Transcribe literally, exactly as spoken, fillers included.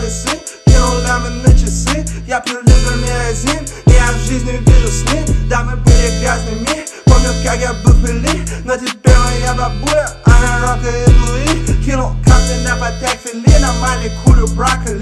весы, кинул лямы на часы. Я пью лимонезин, я в жизни вижу сны. Да, мы были грязными, помню, как я был пыли. Но теперь моя бабуля, она рокает Луи. Кинул капли на патек фили, нормальный курю брокколи.